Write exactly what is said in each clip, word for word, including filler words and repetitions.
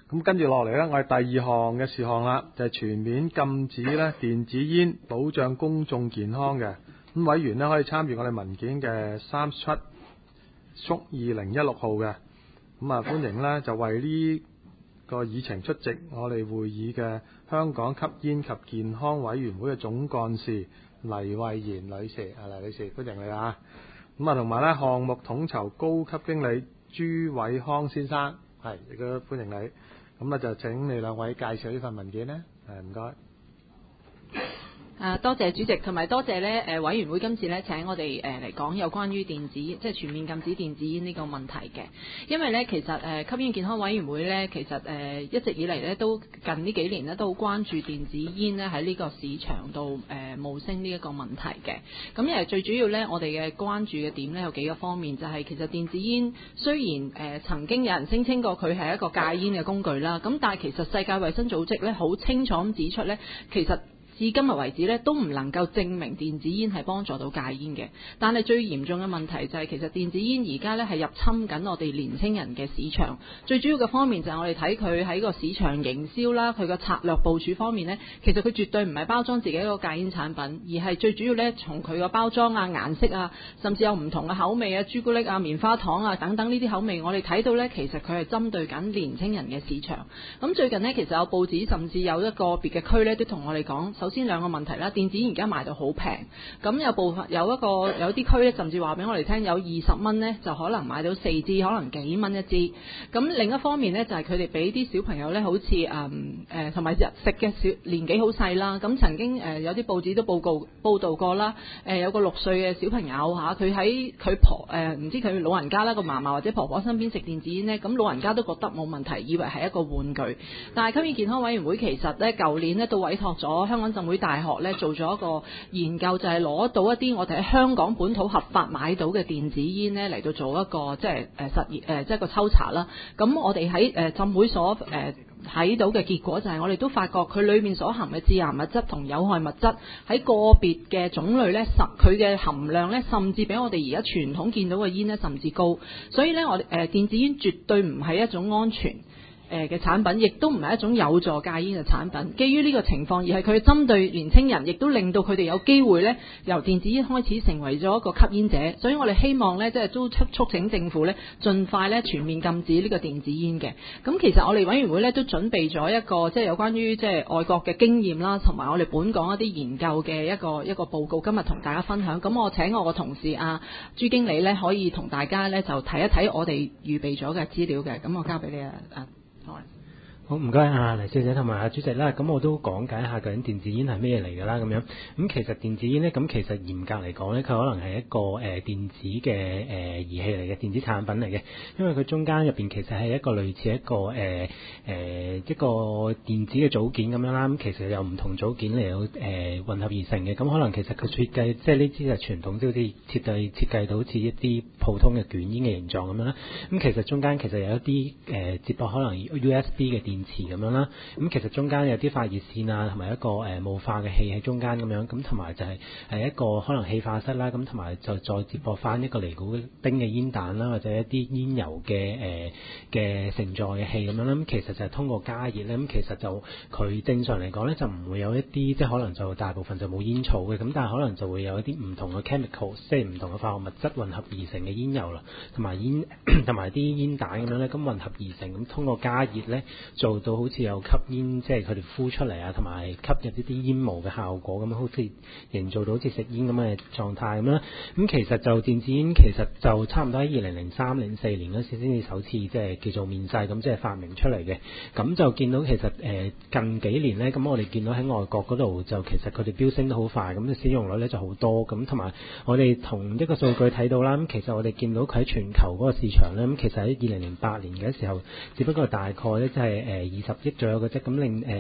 咁跟住落嚟呢，我哋第二項嘅事項啦，就係、是、全面禁止呢電子煙，保障公眾健康嘅。咁委員呢可以參閱我哋文件嘅三七縮二零一六號嘅。咁啊，歡迎呢就為呢個議程出席我哋會議嘅香港吸煙及健康委員會嘅總幹事黎慧賢女士。啊，黎女士，歡迎你啊！咁啊，同埋呢項目統籌高級經理朱偉康先生，係亦都歡迎你。咁啊，就請你兩位介紹呢份文件呢。誒，唔該。 啊，多謝主席，同埋多謝咧誒委員會今次咧請我哋誒嚟講有關於電子即係全面禁止電子煙呢個問題嘅。因為咧其實誒、呃、吸煙健康委員會咧其實誒、呃、一直以嚟咧都近呢幾年咧都好關注電子煙咧喺呢個市場度誒冒升呢一個問題嘅。咁誒最主要咧我哋嘅關注嘅點咧有幾個方面，就係、是、其實電子煙雖然誒、呃、曾經有人聲稱過佢係一個戒煙嘅工具啦，咁但係其實世界衛生組織咧好清楚咁指出咧，其實至今日為止咧，都唔能夠證明電子煙係幫助到戒煙嘅。但係最嚴重嘅問題就係、是、其實電子煙而家咧係入侵緊我哋年青人嘅市場。最主要嘅方面就係我哋睇佢喺個市場營銷啦，佢個策略部署方面呢，其實佢絕對唔係包裝自己一個戒煙產品，而係最主要咧從佢個包裝啊、顏色啊，甚至有唔同嘅口味啊、朱古力啊、棉花糖啊等等呢啲口味，我哋睇到呢，其實佢係針對緊年青人嘅市場。咁最近呢，其實有報紙甚至有一個別嘅區呢，都同我哋講。首先兩個問題啦，電子煙而家賣到好平，咁有部分有一個有啲區咧，甚至話俾我哋聽有二十蚊呢，就可能買到四支，可能幾蚊一支。咁另一方面呢，就係佢哋俾啲小朋友呢，好似誒誒同埋日食嘅小年紀好細啦。咁曾經誒、呃、有啲報紙都報告報導過啦。誒、呃、有個六歲嘅小朋友嚇，佢喺佢婆誒唔、呃、知佢老人家啦個嫲嫲或者婆婆身邊食電子煙呢，咁老人家都覺得冇問題，以為係一個玩具。但係吸煙健康委員會其實呢，舊年呢，都委託咗香港浸會大學咧做咗一個研究，就係、是、攞到一啲我哋喺香港本土合法買到嘅電子煙咧嚟到做一個即係誒實驗誒即係個抽查啦。咁我哋喺誒浸會所誒睇到嘅結果就係我哋都發覺佢裏面所含嘅致癌物質同有害物質喺個別嘅種類咧，實佢嘅含量咧，甚至比我哋而家傳統見到嘅煙咧甚至高。所以咧我哋誒電子煙絕對唔係一種安全誒嘅產品，亦都唔係一種有助戒煙嘅產品。基於呢個情況，而係佢針對年青人，亦都令到佢哋有機會咧由電子煙開始成為咗一個吸煙者。所以我哋希望咧，即係都促促請政府咧，盡快咧全面禁止呢個電子煙嘅。咁其實我哋委員會咧都準備咗一個即係有關於即係外國嘅經驗啦，同埋我哋本港一啲研究嘅一個一個報告，今日同大家分享。咁我請我個同事啊朱經理咧，可以同大家咧就睇一睇我哋預備咗嘅資料嘅。咁我交俾你啊啊！ 好，唔該啊黎小姐同埋阿主席啦，咁我都講解下究竟電子煙係咩嚟㗎啦咁樣。咁其實電子煙呢，咁其實嚴格嚟講呢，佢可能係一個誒、呃、電子嘅誒、呃、儀器嚟嘅，電子產品嚟嘅，因為佢中間入邊其實係一個類似一個誒誒、呃呃、一個電子嘅組件咁樣啦。咁其實有唔同組件嚟到誒混合而成嘅。咁可能其實佢設計即係呢支係傳統啲好似設計設計到好似一啲普通嘅捲煙嘅形狀咁樣啦。咁其實中間其實有一啲誒、呃、接駁可能 U S B 嘅電池咁樣啦，咁其實中間有啲發熱線啊，同埋一個誒霧化嘅器喺中間咁樣，咁同埋就係係一個可能氣化室啦，咁同埋就再接駁翻一個尼古丁嘅煙彈啦，或者一啲煙油嘅誒嘅承載嘅器咁樣啦，咁其實就係通過加熱咧，咁其實就佢正常嚟講咧就唔會有一啲即係可能就大部分就冇煙草嘅，咁但係可能就會有一啲唔同嘅 chemical， 即係唔同嘅化學物質混合而成嘅煙油啦，同埋煙同埋啲煙彈咁樣咧，咁混合而成，咁通過加熱咧做到好似有吸煙，即係佢哋呼出嚟啊，同埋吸入一啲煙霧嘅效果咁，好似營造到好似食煙咁嘅狀態咁啦。咁其實就電子煙其實就差唔多喺二零零三、零四年嗰時先至首次即係叫做面世咁，即係發明出嚟嘅。咁就見到其實誒、呃、近幾年咧，咁我哋見到喺外國嗰度就其實佢哋飆升得好快，咁嘅使用率咧就好多。咁同埋我哋同一個數據睇到啦，咁其實我哋見到佢喺全球嗰個市場咧，咁其實喺二零零八年嘅時候，只不過大概咧即係誒二十億左右嘅啫，咁令誒。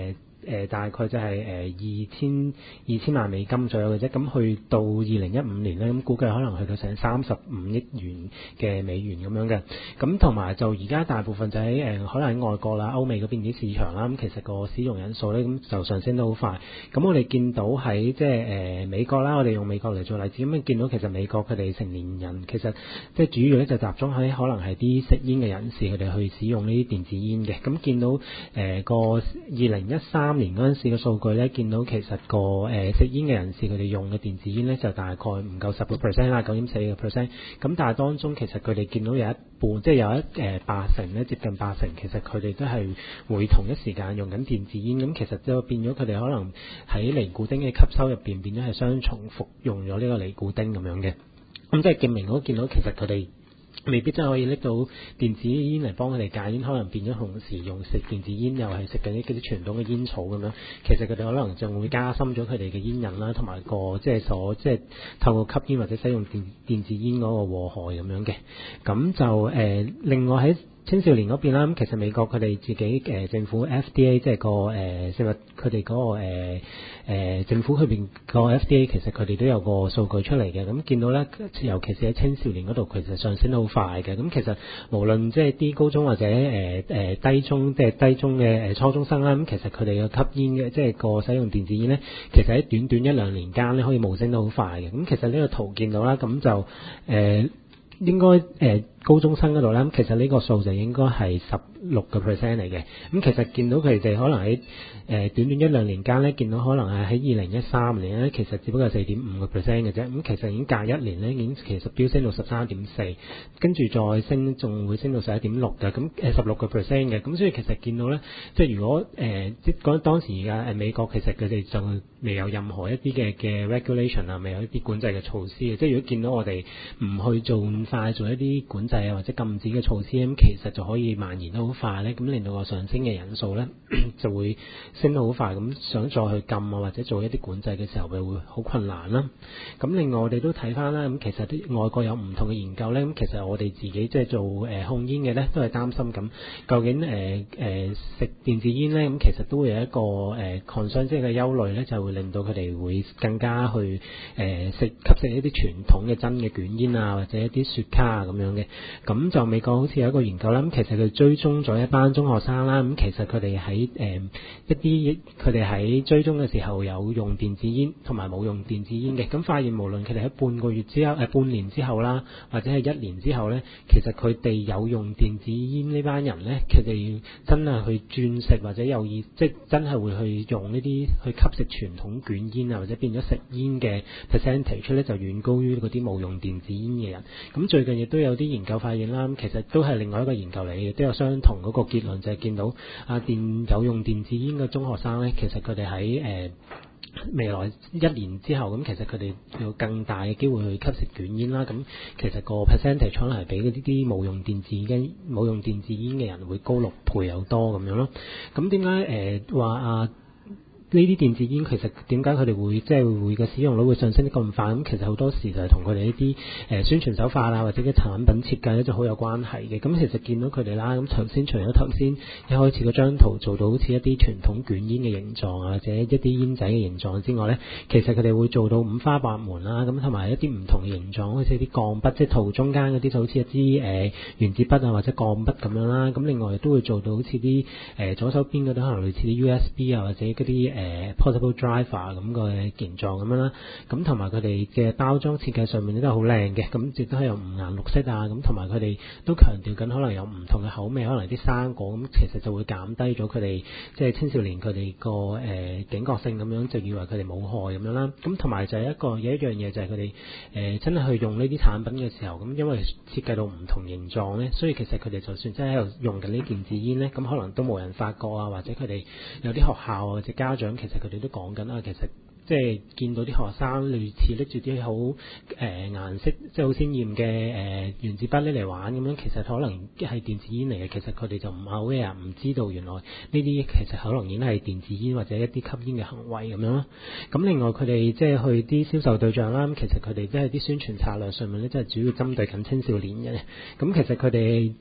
誒大概就係誒二千二千萬美金左右嘅啫。咁去到二零一五年咧，咁估計可能去到成三十五億元嘅美元咁樣嘅。咁同埋就而家大部分就喺誒可能喺外國啦、歐美嗰邊啲市場啦，咁其實個使用人數咧咁就上升得好快。咁我哋見到喺即係誒美國啦，我哋用美國嚟做例子，咁見到其實美國佢哋成年人其實即係主要咧就集中喺可能係啲食煙嘅人士，佢哋去使用呢啲電子煙嘅。咁見到誒個二零一三年嗰陣時嘅數據咧，見到其實個誒食煙嘅人士佢哋用嘅電子煙咧就大概唔夠十個 percent 啦，九點四個 percent。咁但係當中其實佢哋見到有一半，即係有一誒八成咧，接近八成，其實佢哋都係會同一時間用緊電子煙。咁其實就變咗佢哋可能喺尼古丁嘅吸收入邊變咗係雙重服用咗呢個尼古丁咁樣嘅。咁即係證明我見到其實佢哋未必真係可以拎到電子煙嚟幫佢哋戒煙，可能變咗同時用食電子煙又係食緊啲嗰啲傳統嘅煙草咁樣。其實佢哋可能就會加深咗佢哋嘅煙癮啦，同埋個即係所即係透過吸煙或者使用電電子煙嗰個禍害咁樣嘅。咁就誒、呃、另外喺青少年嗰邊啦，咁其實美國佢哋自己誒、呃、政府 F D A 即係個誒食物佢哋嗰個誒、呃呃、政府佢邊個 F D A 其實佢哋都有個數據出嚟嘅。咁見到咧，尤其是喺青少年嗰度，其實上升得好快嘅。咁其實無論即係啲高中或者誒誒、呃、低中即係低中嘅誒初中生啦，咁其實佢哋嘅吸煙嘅即係個使用電子煙咧，其實喺短短一兩年間咧可以冒升得好快嘅。咁其實呢個圖見到啦，咁就誒。呃應該誒、呃、高中生嗰度咧，咁其實呢個數就應該係十六個 percent 嚟嘅。咁其實見到佢哋可能喺誒、呃、短短一兩年間咧，見到可能係喺二零一三年咧，其實只不過係四點五個 percent 嘅啫。咁其實已經隔一年咧，已經其實飆升到十三點四，跟住再升仲會升到十一點六嘅。咁誒十六個 percent 嘅。咁所以其實見到咧，即係如果誒、呃、即係講當時而家誒美國其實佢哋就未有任何一啲嘅嘅 regulation 啊，未有一啲管制嘅措施嘅。即係如果見到我哋唔去做快做一啲管制啊或者禁止嘅措施，咁其實就可以蔓延得好快咧，咁令到個上升嘅人數咧就會升得好快，咁想再去禁啊或者做一啲管制嘅時候，咪會好困難啦。咁另外我哋都睇翻啦，咁其實啲外國有唔同嘅研究咧，咁其實我哋自己即係做誒控煙嘅咧，都係擔心咁究竟誒誒、呃、食電子煙咧，咁其實都會有一個誒 concern 即係嘅憂慮咧，就會令到佢哋會更加去誒、呃、食吸食一啲傳統嘅真嘅捲煙啊，或者一啲雪茄啊咁樣嘅。咁就美國好似有一個研究啦，咁其實佢追蹤咗一班中學生啦，咁其實佢哋喺誒一啲佢哋喺追蹤嘅時候有用電子煙同埋冇用電子煙嘅，咁發現無論佢哋喺半個月之後誒、呃、半年之後啦，或者係一年之後咧，其實佢哋有用電子煙呢班人咧，佢哋真係去轉食或者有意即係真係會去用呢啲去吸食傳統捲煙啊，或者變咗食煙嘅 percentage 咧，就遠高於嗰啲冇用電子煙嘅人。咁最近亦都有啲研究發現啦，其實都係另外一個研究嚟嘅，都有相同嗰個結論，就係、是、見到啊電有用電子煙嘅中學生咧，其實佢哋喺誒未來一年之後，咁其實佢哋有更大嘅機會去吸食捲煙啦。咁其實個 percentage 可能係比嗰啲啲冇用電子煙冇用電子煙嘅人會高六倍有多咁樣咯。咁點解誒話啊？呢啲電子煙其實點解佢哋會即係會嘅使用率會上升得咁快？咁其實好多時就係同佢哋一啲誒宣傳手法啊，或者啲產品設計咧就好有關係嘅。咁其實見到佢哋啦，咁頭先除咗頭先一開始嗰張圖做到好似一啲傳統捲煙嘅形狀啊，或者一啲煙仔嘅形狀之外咧，其實佢哋會做到五花八門啦，咁同埋一啲唔同嘅形狀，好似啲鋼筆，即係圖中間嗰啲就好似一支誒原子筆啊或者鋼筆咁樣啦。咁另外都會做到好似啲誒左手邊嗰啲可能類似啲 U S B 啊或者嗰啲誒。誒 portable driver 咁嘅形狀咁樣啦，咁同埋佢哋嘅包裝設計上面都係好靚嘅，咁亦都係有五顏六色啊，咁同埋佢哋都強調緊可能有唔同嘅口味，可能啲生果咁，其實就會減低咗佢哋即係青少年佢哋個誒警覺性咁樣，就以為佢哋冇害咁樣啦。咁同埋就係一個有一樣嘢就係佢哋誒真係去用呢啲產品嘅時候，咁因為設計到唔同形狀咧，所以其實佢哋就算真係喺度用緊呢電子煙咧，咁可能都冇人發覺啊，或者佢哋有啲學校啊或者家長。其實佢哋都講緊啊，其實即係見到啲學生類似拎住啲好誒顏色即係好鮮豔嘅誒原子筆拎嚟玩咁樣，其實可能係電子煙嚟嘅。其實佢哋就唔 aware，唔知道原來呢啲其實可能已經係電子煙或者一啲吸煙嘅行為咁樣咯。咁另外佢哋即係去啲銷售對象啦，咁其實佢哋即係啲宣傳策略上面咧，即係主要針對緊青少年嘅。咁其實佢哋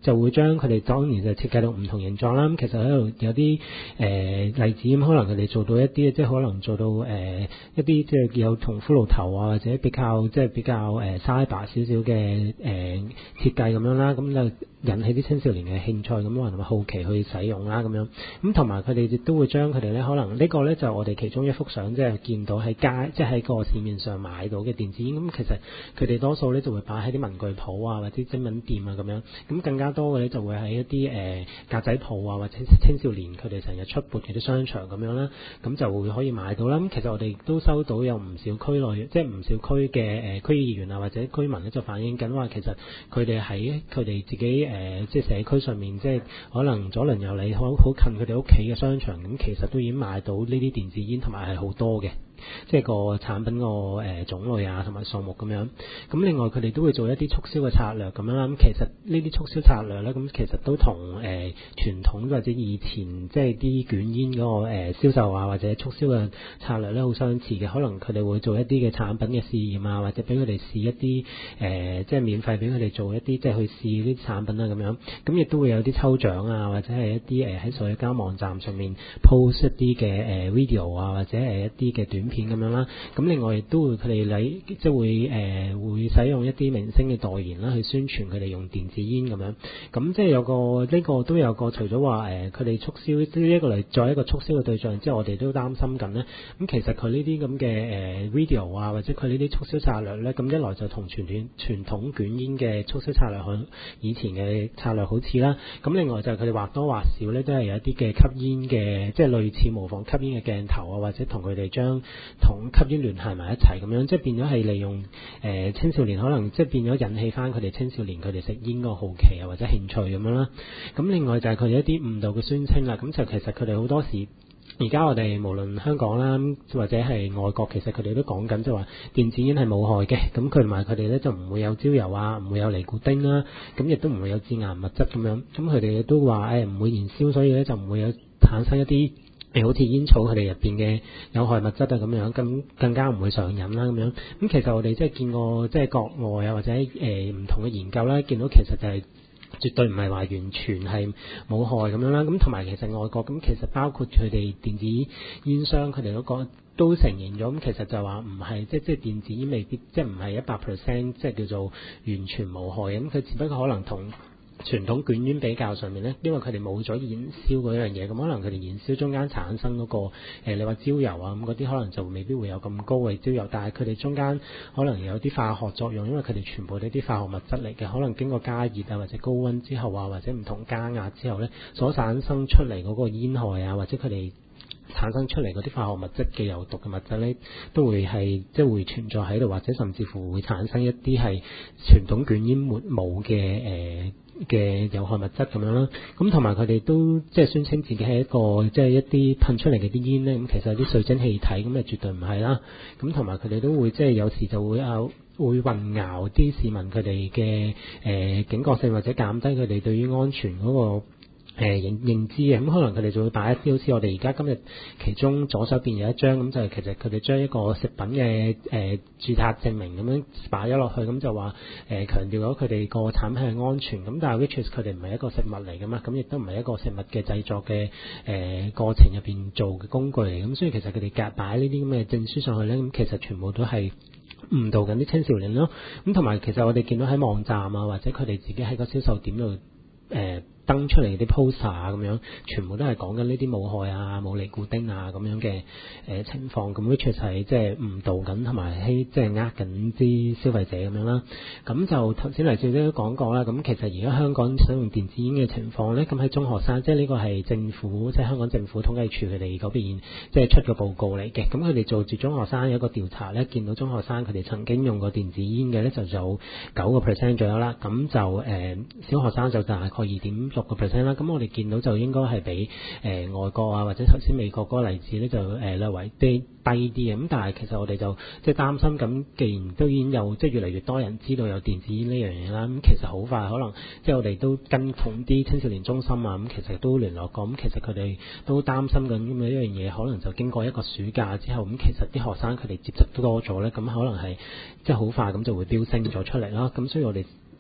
就會將佢哋當然就設計到唔同形狀啦。咁其實喺度有啲誒、呃、例子，咁可能佢哋做到一啲即係可能做到誒、呃、一啲即係有同骷髏頭啊，或者比較即係比較誒 cyber 少少嘅誒設計咁樣啦，咁就引起啲青少年嘅興趣，咁可能好奇去使用啦咁樣。咁同埋佢哋亦都會將佢哋咧，可能呢個咧就我哋其中一幅相，即係見到喺街，即係喺個市面上買到嘅電子煙。咁其實佢哋多數咧就會擺喺啲文具鋪啊，或者精品店啊咁樣。咁更加多嘅咧就會喺一啲誒格仔鋪啊，或者青少年佢哋成日出沒嘅啲商場咁樣啦，咁就會可以買到啦。咁其實我哋都收到有唔少區內，即係唔少區嘅誒區議員啊或者居民咧就反映緊話，其實佢哋喺佢哋自己誒、呃、即係社區上面，即係可能左鄰右里好好近佢哋屋企嘅商場，咁其實都已經買到呢啲電子煙，同埋係好多嘅。即係個產品個誒、呃、種類啊，同埋數目咁樣。咁另外佢哋都會做一啲促銷嘅策略咁樣啦。咁其實呢啲促銷策略咧，咁其實都同誒、呃、傳統或者以前即係啲捲煙嗰、那個誒、呃、銷售啊，或者促銷嘅策略咧，好相似嘅。可能佢哋會做一啲嘅產品嘅試驗啊，或者俾佢哋試一啲誒、呃、即係免費俾佢哋做一啲即係去試呢啲產品啊咁樣。咁亦都會有啲抽獎啊，或者係一啲誒喺社交網站上面 post 一啲嘅誒 video 啊，或者係一啲嘅短片咁樣啦，咁另外亦都會佢哋嚟即係會誒、呃、會使用一啲明星嘅代言啦，去宣傳佢哋用電子煙咁樣。咁即係有個呢、這個都有個除咗話誒佢哋促銷呢一個嚟作為一個促銷嘅對象之後，我哋都擔心緊咧。咁其實佢呢啲咁嘅誒 video 啊，或者佢呢啲促銷策略咧，咁一來就同傳統傳統捲煙嘅促銷策略好以前嘅策略好似啦。咁另外就係佢哋或多或少咧都係有一啲嘅吸煙嘅，即係類似模仿吸煙嘅鏡頭啊，或者同佢哋將同吸煙聯繫埋一齊咁樣，即係變咗係利用誒、呃、青少年可能即係變咗引起翻佢哋青少年佢哋食煙個好奇啊或者興趣咁樣啦。咁另外就係佢哋一啲誤導嘅宣稱啦。咁就其實佢哋好多時而家我哋無論香港啦或者係外國，其實佢哋都講緊即係話電子煙係冇害嘅。咁佢同埋佢哋咧就唔會有焦油啊，唔會有尼古丁啦，咁亦都唔會有致癌物質咁樣。咁佢哋都話誒唔會燃燒，所以咧就唔會有產生一啲誒好似煙草佢哋入邊嘅有害物質啊咁樣，咁更加唔會上癮啦咁樣。咁其實我哋即係見過即係國外啊或者誒唔、呃、同嘅研究啦，見到其實就係、是。絕對唔係話完全係冇害咁樣啦，咁同埋其實外國咁其實包括佢哋電子煙商佢哋嗰個都承認咗，咁其實就話唔係即即係電子煙未必即係唔係一百 percent 即係叫做完全冇害，咁佢只不過可能同傳統捲煙比較上面咧，因為佢哋冇咗燃燒嗰樣嘢，咁可能佢哋燃燒中間產生嗰、那個、呃、你話焦油啊咁嗰啲可能就未必會有咁高嘅焦油，但係佢哋中間可能有啲化學作用，因為佢哋全部都係啲化學物質嚟嘅，可能經過加熱啊或者高溫之後啊，或者唔同加壓之後咧，所產生出嚟嗰個煙害啊，或者佢哋產生出嚟嗰啲化學物質嘅有毒嘅物質咧，都會係即係會存在喺度，或者甚至乎會產生一啲係傳統捲煙沒冇嘅誒嘅有害物質咁樣啦。咁同埋佢哋都即係宣稱自己係一個即係一啲噴出嚟嘅啲煙咧，咁其實係啲水蒸氣體，咁誒絕對唔係啦。咁同埋佢哋都會即係有時就會啊會混淆啲市民佢哋嘅誒警覺性，或者減低佢哋對於安全嗰個誒認認知嘅。咁可能佢哋就會擺一啲好似我哋而家今日其中左手邊有一張咁，就係其實佢哋將一個食品嘅誒、呃、註冊證明咁樣擺咗落去，咁就話誒強調咗佢哋個產品係安全。咁但係 which is 佢哋唔係一個食物嚟噶嘛，咁亦都唔係一個食物嘅製作嘅誒、呃、過程入邊做嘅工具嚟。咁所以其實佢哋夾擺呢啲咁嘅證書上去咧，咁其實全部都係誤導緊啲青少年咯。咁同埋其實我哋見到喺網站啊，或者佢哋自己喺個銷售點度誒。呃登出嚟啲 poster 啊咁樣，全部都係講緊呢啲冇害啊、冇尼古丁啊咁樣嘅誒、呃、情況，咁 which 係即係誤導緊同埋欺即係呃緊啲消費者咁樣啦。咁就頭先黎小姐都講過啦，咁其實而家香港使用電子煙嘅情況咧，咁喺中學生，即係呢個係政府即係香港政府統計處佢哋嗰邊即係出個報告嚟嘅。咁佢哋做住中學生有一個調查咧，見到中學生佢哋曾經用過電子煙嘅咧就有九個 percent 左右啦。咁就誒、呃、小學生就大概二點六個 percent 啦，咁我哋見到就應該係比誒、呃、外國啊或者頭先美國嗰個例子咧就誒略為低低啲嘅，咁但係其實我哋就即係擔心，咁既然都已經有即係越嚟越多人知道有電子煙呢樣嘢啦，咁其實好快可能即係我哋都跟同啲青少年中心啊，咁其實都聯絡過，咁其實佢哋都擔心緊咁樣一樣嘢，可能就經過一個暑假之後，咁其實啲學生佢哋接觸都多咗咧，咁可能係即係好快咁就會飆升咗出嚟啦，咁所以我哋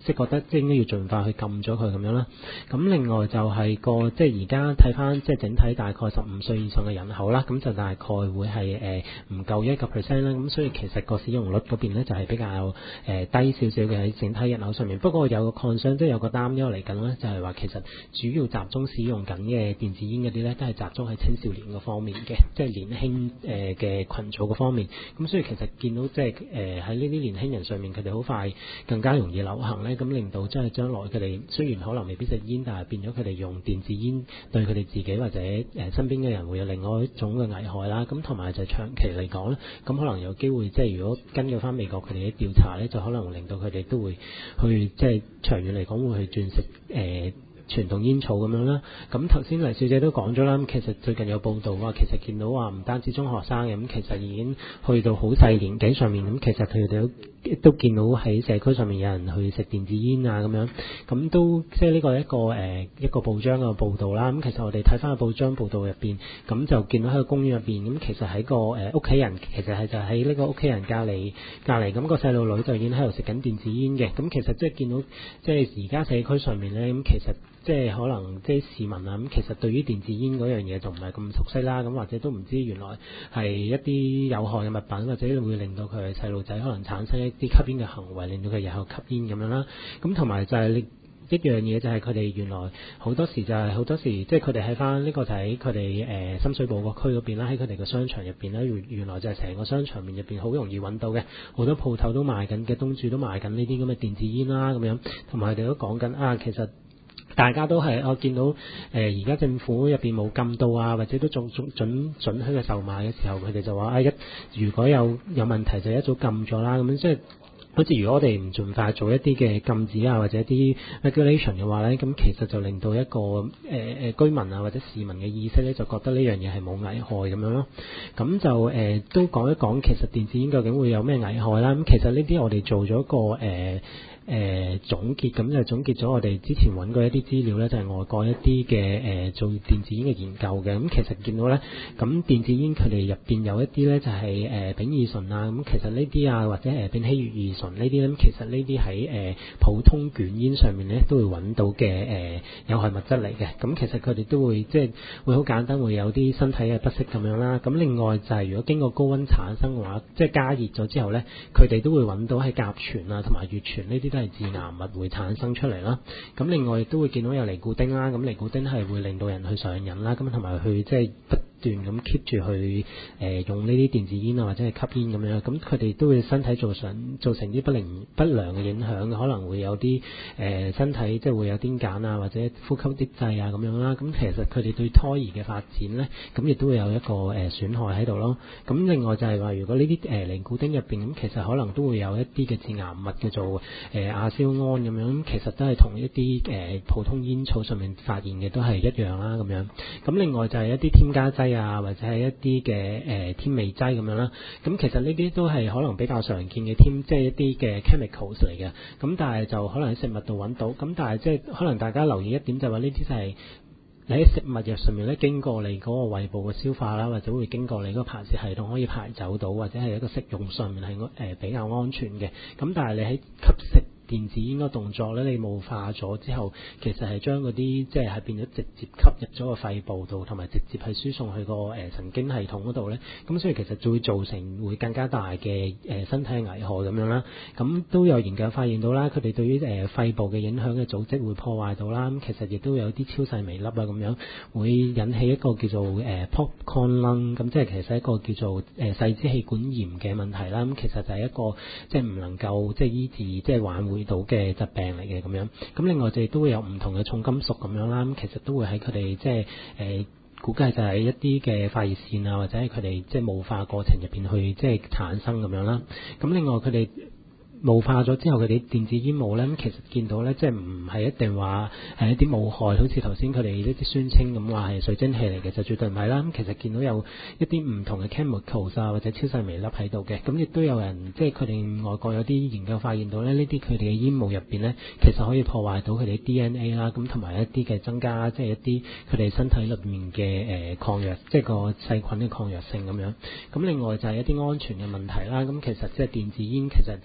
即係覺得即係應該要盡快去禁咗佢咁樣啦。咁另外就係個即係而家睇翻即係整體大概十五歲以上嘅人口啦，咁就大概會係誒唔夠一個 percent 啦。咁所以其實個使用率嗰邊咧就係比較誒、呃、低少少嘅喺整體人口上面。不過有個 concern 即係有個擔憂嚟緊咧，就係話其實主要集中使用緊嘅電子煙嗰啲咧，都係集中喺青少年嗰方面嘅，即係年輕誒嘅群組嗰方面。咁所以其實見到即係誒喺呢啲年輕人上面，佢哋好快更加容易流行咧，咁令到即係將來佢哋雖然可能未必食煙，但係變咗佢哋用電子煙對佢哋自己或者誒身邊嘅人會有另外一種嘅危害啦。咁同埋就長期嚟講咧，咁可能有機會即係如果根據翻美國佢哋嘅調查咧，就可能會令到佢哋都會去即係長遠嚟講會去轉食誒。呃傳統煙草咁樣啦，咁頭先黎小姐都講咗啦，咁其實最近有報道話，其實見到話唔單止中學生嘅，咁其實已經去到好細年紀上面，咁其實佢哋都都見到喺社區上面有人去食電子煙啊咁樣，咁都即係呢個一個誒、呃、一個報章嘅報導啦。咁其實我哋睇翻個報章報導入邊，咁就見到喺個公園入邊，咁其實喺個誒屋企人，其實係就喺呢個屋企人隔離隔離，咁個細路女就已經喺度食緊電子煙嘅。咁其實即係見到即係而家社區上面咧，咁其實即係可能即係市民啊，咁其實對於電子煙嗰樣嘢就唔係咁熟悉啦，咁或者都唔知原來係一啲有害嘅物品，或者會令到佢細路仔可能產生一啲吸煙嘅行為，令到佢日後吸煙咁樣啦。咁同埋就係你一樣嘢就係佢哋原來好多時就係、是、好多時即係佢哋喺翻呢個就喺佢哋誒深水埗個區嗰邊啦，喺佢哋嘅商場入邊咧，原原來就係成個商場面入邊好容易揾到嘅，好多鋪頭都賣緊嘅，東主都賣緊呢啲咁嘅電子煙啦咁樣，同埋佢哋都講緊啊，其實。大家都係我見到誒而家政府入邊冇禁到啊，或者都仲仲準準許嘅售賣嘅時候，佢哋就話啊一如果有有問題就一早禁咗啦，咁樣即係好似如果我哋唔盡快做一啲嘅禁止啊，或者一啲 regulation 嘅話咧，咁其實就令到一個誒誒、呃、居民啊或者市民嘅意識咧，就覺得呢樣嘢係冇危害咁樣咯。咁就誒、呃、都講一講其實電子煙究竟會有咩危害啦。咁其實呢啲我哋做咗個誒。呃誒、呃、總結咁就總結咗我哋之前揾過一啲資料咧，就係、是、外國一啲嘅誒做電子煙嘅研究嘅。咁其實見到咧，咁電子煙佢哋入邊有一啲咧就係誒丙二醇啊，咁其實呢啲啊或者誒丙烯乙二醇呢啲咧，其實呢啲喺誒普通捲煙上面咧都會揾到嘅誒、呃、有害物質嚟嘅。咁其實佢哋都會即係會好簡單會有啲身體嘅不適咁樣啦。咁另外就係如果經過高溫產生嘅話，即係加熱咗之後咧，佢哋都會揾到喺甲醛啊同埋乙醛呢啲都係致癌物會產生出嚟啦。咁另外亦都會見到有尼古丁啦，咁尼古丁係會令到人去上癮啦，咁同埋去即係不斷咁 keep 住去誒、呃、用呢啲電子煙啊或者係吸煙咁樣，咁佢哋都會身體造成造成啲不良不良嘅影響，可能會有啲誒、呃、身體即係會有癲癇啊或者呼吸啲滯啊咁樣啦。咁其實佢哋對胎兒嘅發展咧，咁亦都會有一個誒、呃、損害喺度咯。咁另外就係話，如果呢啲誒尼古丁入邊咁，其實可能都會有一啲嘅致癌物叫做誒、呃、亞硝胺咁樣，其實都係同一啲誒、呃、普通煙草上面發現嘅都係一樣啦咁樣。咁另外就係一啲添加劑啊，或者係一啲嘅誒添味劑咁樣啦。咁其實呢啲都係可能比較常見嘅添，即係一啲嘅 chemicals 嚟嘅。咁但係就可能喺食物度揾到。咁但係即係可能大家留意一點就係話呢啲就係你喺食物藥上面咧，經過你嗰個胃部嘅消化啦，或者會經過你嗰個排泄系統可以排走到，或者係一個食用上面係誒、呃、比較安全嘅。咁但係你喺吸食電子煙個動作咧，你霧化咗之後，其實係將嗰啲即係係變咗直接吸入咗個肺部度，同埋直接係輸送去個誒神經系統嗰度咧。咁所以其實就會造成會更加大嘅誒、呃、身體危害咁樣啦。咁都有研究發現到啦，佢哋對於誒、呃、肺部嘅影響嘅組織會破壞到啦。咁其實亦都有啲超細微粒啊咁樣，會引起一個叫做誒、呃、popcorn lung，咁即係其實一個叫做誒、呃、細支氣管炎嘅問題啦。咁其實就係一個即係唔能夠即係醫治即係挽回到嘅疾病嚟嘅咁樣。咁另外就亦都會有唔同嘅重金屬咁樣啦。咁其實都會喺佢哋即係誒、呃、估計就係一啲嘅發熱線啊，或者係佢哋即係霧化過程入邊去即係產生咁樣啦。咁另外佢哋霧化咗之後，佢哋電子煙霧咧，咁其實見到咧，即係唔係一定話係一啲冇害，好似頭先佢哋一啲宣稱咁話係水蒸氣嚟嘅，就絕對唔係啦。咁其實見到有一啲唔同嘅 chemicals 啊，或者超細微粒喺度嘅。咁亦都有人即係佢哋外國有啲研究發現到咧，呢啲佢哋嘅煙霧入邊咧，其實可以破壞到佢哋 D N A 啦，咁同埋一啲嘅增加即係一啲佢哋身體裏面嘅誒抗藥，即係個細菌嘅抗藥性咁樣。咁另外就係一啲安全嘅問題啦。咁其實即係電子煙其實入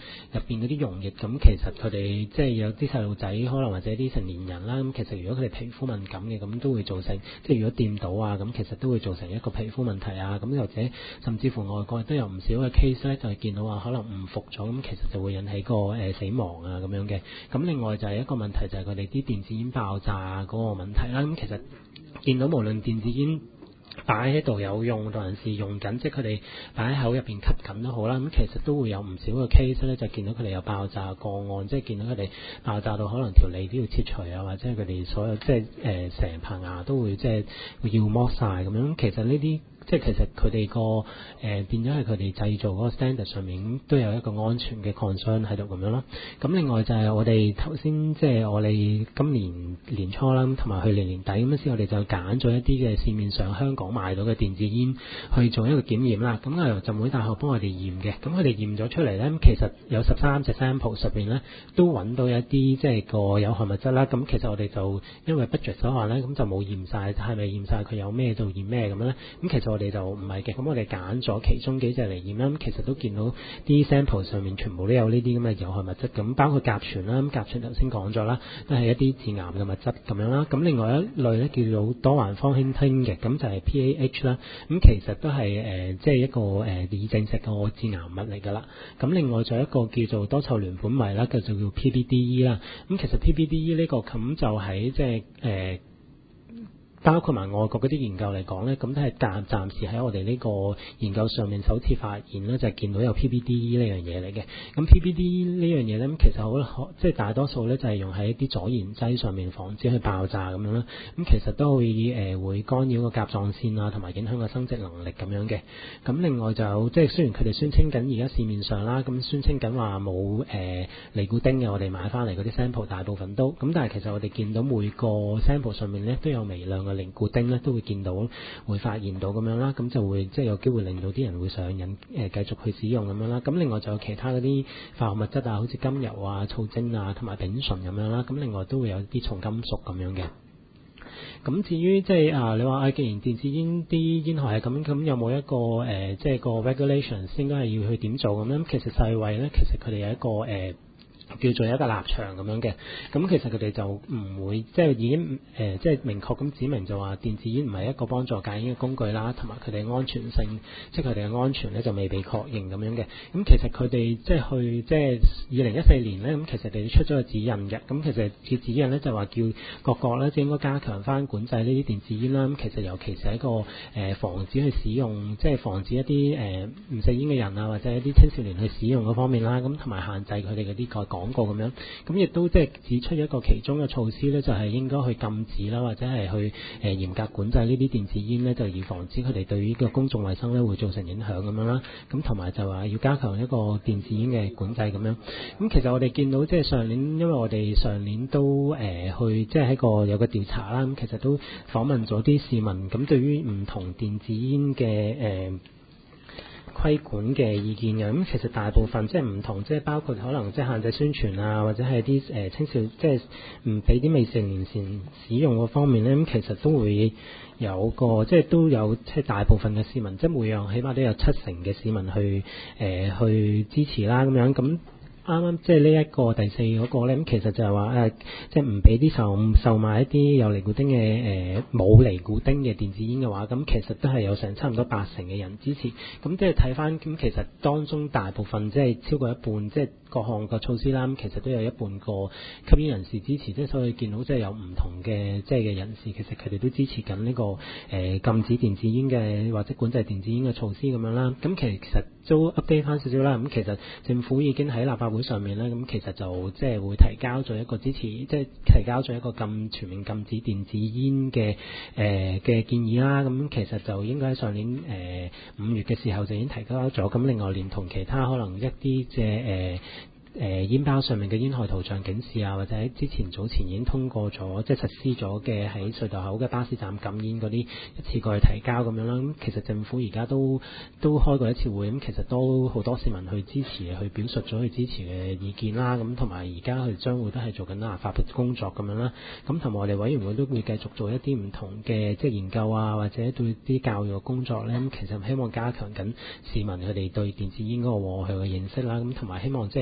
邊嗰啲溶液，咁其實佢哋即係有啲細路仔可能或者啲成年人啦，咁其實如果佢哋皮膚敏感嘅，咁都會造成即係如果掂到啊，咁其實都會造成一個皮膚問題啊，咁或者甚至乎外國都有唔少嘅 case 咧，就係見到話可能誤服咗，咁其實就會引起個誒死亡啊咁樣嘅。咁另外就係一個問題就係佢哋啲電子煙爆炸嗰個問題啦。咁其實見到無論電子煙擺喺度有用，同人士用緊，即係佢哋擺喺口入邊吸緊都好啦。咁其實都會有唔少嘅 case 咧，就見到佢哋有爆炸個案，即係見到佢哋爆炸到可能條脷都要切除啊，或者佢哋所有即係誒成棚牙都會即係要剝晒咁樣。其實呢啲即係其實佢哋個誒變咗係佢哋製造嗰個 standard 上面都有一個安全嘅 concern 喺度咁樣咯。咁另外就係我哋頭先即係我哋今年年初啦，同埋去年年底咁樣先，我哋就揀咗一啲嘅市面上香港買到嘅電子煙去做一個檢驗啦。咁係由浸會大學幫我哋驗嘅。咁佢哋驗咗出嚟咧，其實有十三隻 sample 入邊咧都揾到一啲即係個有害物質啦。咁其實我哋就因為 budget 所限咧，咁就冇驗晒，係咪驗晒佢有咩就驗咩咁樣咧？咁其實我哋就唔係嘅，咁我哋揀咗其中幾隻嚟驗啦。咁其實都見到啲 sample 上面全部都有呢啲咁嘅有害物質，咁包括甲醛啦。咁甲醛頭先講咗啦，都係一啲致癌嘅物質咁樣啦。咁另外一類咧叫做多環芳烴烴嘅，咁就係 P A H 啦。咁其實都係誒即係一個誒已證實個致癌物嚟㗎啦。咁另外仲有一個叫做多臭聯苯醚啦，就叫 P B D E 啦。咁其實 P B D E 呢個咁就喺即係誒。包括埋外國嗰啲研究嚟講咧，咁都係暫暫時喺我哋呢個研究上面首次發現咧，就係、是、見到有 P B D E 呢樣嘢嚟嘅。咁 P B D E 呢樣嘢咧，其實好即係大多數咧就係用喺一啲阻燃劑上面防止佢爆炸咁樣啦。咁其實都會誒、呃、會干擾個甲狀腺啊，同埋影響個生殖能力咁樣嘅。咁另外就有即係雖然佢哋宣稱緊而家市面上啦，咁宣稱緊話冇誒尼古丁嘅，我哋買翻嚟嗰啲 sample 大部分都咁，但係其實我哋見到每個 sample 上面咧都有微量嘅尼古丁咧，都會見到會發現到咁樣啦，咁就會即係有機會令到啲人會上癮誒、呃、繼續去使用咁樣啦。咁另外就有其他嗰啲化學物質啊，好似甘油啊、醋精啊同埋丙醇咁樣啦。咁另外都會有啲重金屬咁樣嘅。咁至於即係啊，你話啊，既然電子煙啲煙害係咁，咁有冇一個誒、呃、即係個 regulations 應該係要去點做咁樣？其實世衛咧，其實佢哋有一個誒。呃叫做一個立場咁樣嘅，咁其實佢哋就唔會即係已經誒、呃、即係明確咁指明就話電子煙唔係一個幫助戒煙嘅工具啦，同埋佢哋安全性，即係佢哋嘅安全咧就未被確認咁樣嘅。咁其實佢哋即係去即係二零一四年咧，咁其實佢哋出咗個指引嘅。咁其實嘅指引咧就話叫各國咧即係應該加強翻管制呢啲電子煙啦。咁其實尤其是喺一個誒、呃、防止去使用，即係防止一啲誒唔食煙嘅人啊，或者一啲青少年去使用嗰方面啦。咁同埋限制佢哋嗰啲個廣告咁樣，咁亦都即係指出一個其中嘅措施咧，就係應該去禁止啦，或者係去誒嚴格管制呢啲電子煙咧，就以防止佢哋對於個公眾衛生咧會造成影響咁樣啦。咁同埋就話要加強一個電子煙嘅管制咁樣。咁其實我哋見到即係上年，因為我哋上年都誒、呃、去即係喺個有個調查啦，咁其實都訪問咗啲市民，咁對於唔同電子煙嘅誒。呃規管嘅意見嘅，咁其實大部分即係唔同，即係包括可能即係限制宣傳啊，或者係啲誒青少即係唔俾啲未成年人使用嗰方面咧，咁其實都會有個即係都有即係大部分嘅市民，即係每樣起碼都有七成嘅市民去誒、呃、去支持啦咁樣咁。啱啱即係呢一個第四嗰個咧，咁其實就係話誒，即係唔俾啲售售賣一啲有尼古丁嘅誒冇尼古丁嘅電子煙嘅話，咁其實都係有成差唔多八成嘅人支持。咁即係睇翻，咁其實當中大部分即係超過一半，即係各項個措施啦，咁其實都有一半個吸煙人士支持。即係所以見到即係有唔同嘅即係嘅人士，其實佢哋都支持緊呢個誒禁止電子煙嘅或者管制電子煙嘅措施咁樣啦。咁其實都 update 翻少少啦。咁其實政府已經喺立法會上面咧，咁其實就即係會提交咗一個支持，即係提交咗一個禁全面禁止電子煙嘅誒嘅建議啦。咁其實就應該喺上年誒五月嘅時候就已經提交咗。咁另外連同其他可能一啲嘅誒。誒、呃、煙包上面嘅煙害圖像警示啊，或者喺之前早前已經通過咗，即係實施咗嘅喺隧道口嘅巴士站禁煙嗰啲一次過去提交咁樣啦。咁其實政府而家都都開過一次會，咁其實都好多市民去支持，去表述咗去支持嘅意見啦。咁同埋而家佢將會都係做緊立法嘅工作咁樣啦。咁同埋我哋委員會都會繼續做一啲唔同嘅即係研究啊，或者對啲教育嘅工作咧。咁其實希望加強緊市民佢哋對電子煙嗰個禍害嘅認識啦。咁同埋希望即係透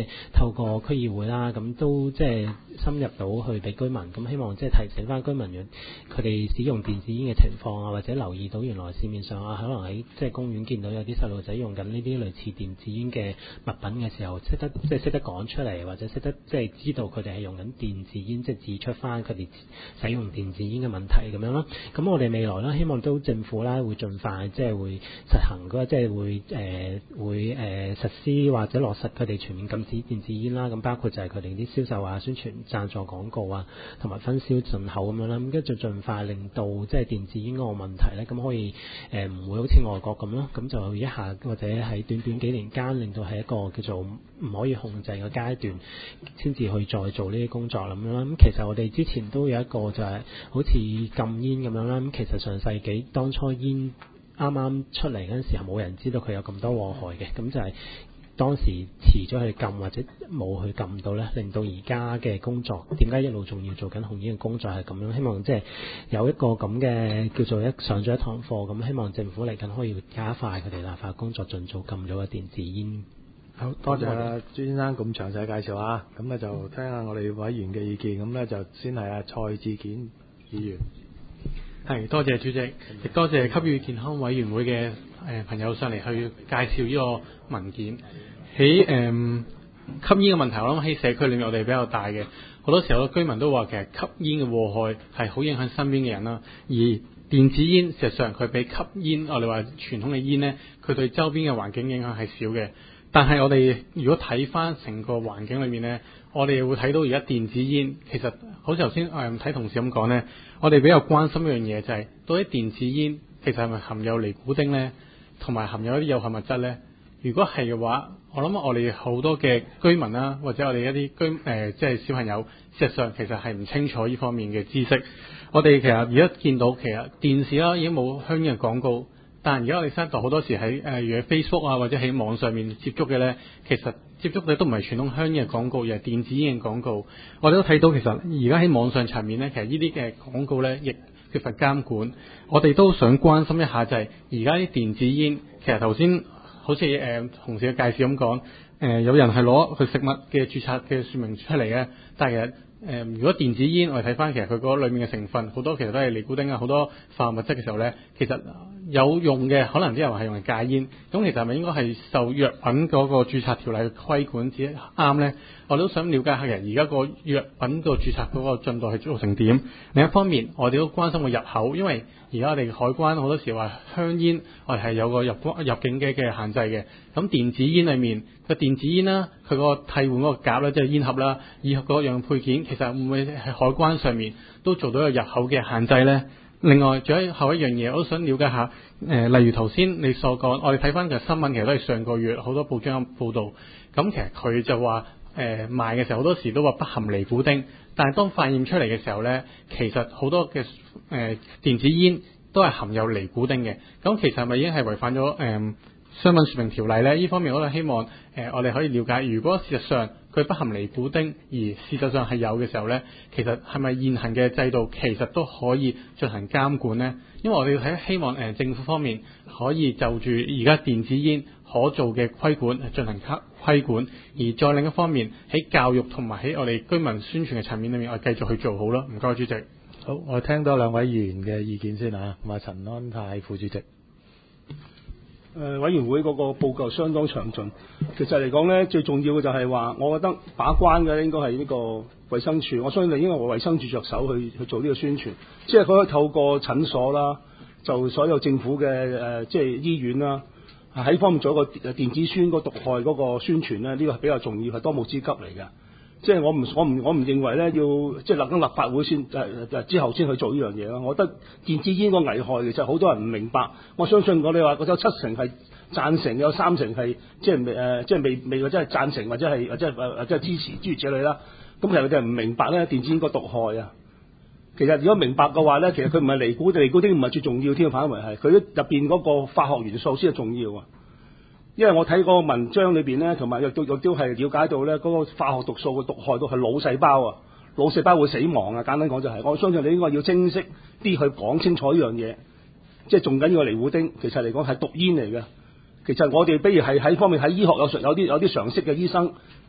透過區議會啦，咁都即係深入到去俾居民，咁希望即係提醒翻居民佢哋使用電子煙嘅情況啊，或者留意到原來市面上啊，可能喺即係公園見到有啲細路仔用緊呢啲類似電子煙嘅物品嘅時候，識得即係識得講出嚟，或者識得即係知道佢哋係用緊電子煙，即係指出翻佢哋使用電子煙嘅問題咁樣咯。咁我哋未來啦，希望都政府啦會盡快即係會實行嗰即係會誒、呃、會誒、呃、實施或者落實佢哋全面禁止電子煙啦。咁包括就係佢哋啲銷售啊、宣傳、贊助廣告啊，同埋分銷進口咁樣啦。咁跟住盡快令到即係電子煙嗰個問題咧，咁可以誒唔、呃、會好似外國咁咯。咁就一下或者喺短短幾年間，令到係一個叫做唔可以控制嘅階段，先至去再做呢啲工作咁樣啦。咁其實我哋之前都有一個就係好似禁煙咁樣啦。咁其實上世紀當初煙啱啱出嚟嗰陣時候，冇人知道佢有咁多禍害嘅，咁就係當時遲咗去禁或者冇去禁到咧，令到而家嘅工作點解一路仲要做緊控煙嘅工作係咁樣。希望即係有一個咁嘅叫做一上咗一堂課咁，希望政府嚟緊可以加快佢哋立法工作，盡早禁咗個電子煙。 好多謝朱先生咁詳細介紹啊！咁咧就聽下我哋委員嘅意見，咁咧就先係阿蔡志堅議員。 係，多謝主席，亦多謝給予健康委員會嘅誒、呃、朋友上嚟去介紹呢個文件。喺誒、呃、吸煙嘅問題，我諗喺社區裏面我哋比較大嘅，好多時候居民都話其實吸煙嘅禍害係好影響身邊嘅人啦。而電子煙事實上佢比吸煙我哋話傳統嘅煙呢，佢對周邊嘅環境影響係少嘅。但係我哋如果睇翻成個環境裏面呢，我哋會睇到而家電子煙其實好似頭先誒睇同事咁講呢，我哋比較關心一樣嘢就係、是、到底電子煙其實係咪含有尼古丁呢，同埋含有一啲有害物質呢？如果係嘅話，我諗我哋好多嘅居民啦，或者我哋一啲居誒、呃、即係小朋友，事實上其實係唔清楚呢方面嘅知識。我哋其實而家見到其實電視啦已經冇香煙嘅廣告。但而家我哋聽到好多時喺誒如喺 Facebook 啊或者喺網上面接觸嘅咧，其實接觸嘅都唔係傳統香煙嘅廣告，而係電子煙嘅廣告。我哋都睇到其實而家喺網上層面咧，其實呢啲嘅廣告咧亦缺乏監管。我哋都想關心一下就係而家啲電子煙，其實頭先好似誒、呃、同事嘅介紹咁講，誒、呃、有人係攞佢食物嘅註冊嘅說明出嚟嘅，但係其實誒、呃、如果電子煙我哋睇翻其實佢嗰裏面嘅成分好多其實都係尼古丁啊，好多化學物質嘅時候咧，其實有用嘅可能啲人話係用嚟戒煙，咁其實係咪應該係受藥品嗰個註冊條例嘅規管至啱呢？我都想了解下人而家個藥品個註冊嗰個進度係做成點。另一方面，我哋都關心個入口，因為而家我哋海關好多時話香煙我哋係有個入入境嘅嘅限制嘅。咁電子煙裏面個電子煙啦，佢個替換嗰個夾啦，即係煙盒啦，以及各樣配件，其實會唔會喺海關上面都做到一個入口嘅限制呢？另外，仲有後一樣嘢，我都想了解下。誒、呃，例如頭先你所講，我哋睇翻嘅新聞，其實都係上個月好多報章有報導。咁其實佢就話誒、呃、賣嘅時候，好多時都話不含尼古丁。但係當化驗出嚟嘅時候咧，其實好多嘅誒、呃、電子煙都係含有尼古丁嘅。咁其實係咪已經係違反咗誒、呃、商品說明條例咧？呢方面我都希望誒、呃、我哋可以了解。如果事實上佢不含尼古丁，而事實上係有嘅時候咧，其實係咪現行嘅制度其實都可以進行監管呢？因為我哋睇希望誒、呃、政府方面可以就住而家電子煙可做嘅規管進行規管，而再另一方面喺教育同埋喺我哋居民宣傳嘅層面裏面，我哋繼續去做好啦。唔該，主席。 好，我聽多兩位議員嘅意見先啊，同埋陳安泰副主席。 誒、呃、委員會嗰個報告相當詳盡，其實嚟講咧，最重要嘅就係話，我覺得把關嘅應該係呢個衛生署，我相信你應該為衛生署着手去去做呢個宣傳，即係佢可以透過診所啦，就所有政府嘅誒、呃、即係醫院啦，喺方面做一個電子宣個毒害嗰個宣傳咧，呢、這個係比較重要，係當務之急嚟嘅。即係我唔我唔我唔認為咧，要即係立緊立法會先誒誒之後先去做呢樣嘢咯。我覺得電子煙個危害其實好多人唔明白。我相信我哋話嗰有七成係贊成，有三成係即係未誒即係未未或者係贊成或者係或者係或者係支持諸如此類啦。咁其實佢哋唔明白咧電子煙個毒害啊。其實如果明白嘅話咧，其實佢唔係尼古丁，尼古丁唔係最重要添，反為係佢入邊嗰個化學元素先係重要啊。因為我睇嗰個文章裏邊咧，同埋亦都亦都係了解到咧，嗰個化學毒素嘅毒害到係腦細胞啊，腦細胞會死亡啊。簡單講就係，我相信你應該要清晰啲去講清楚呢樣嘢。即係仲緊要個尼古丁，其實嚟講係毒煙嚟嘅。其實我哋比如係喺方面喺醫學有有啲有啲常識嘅醫生，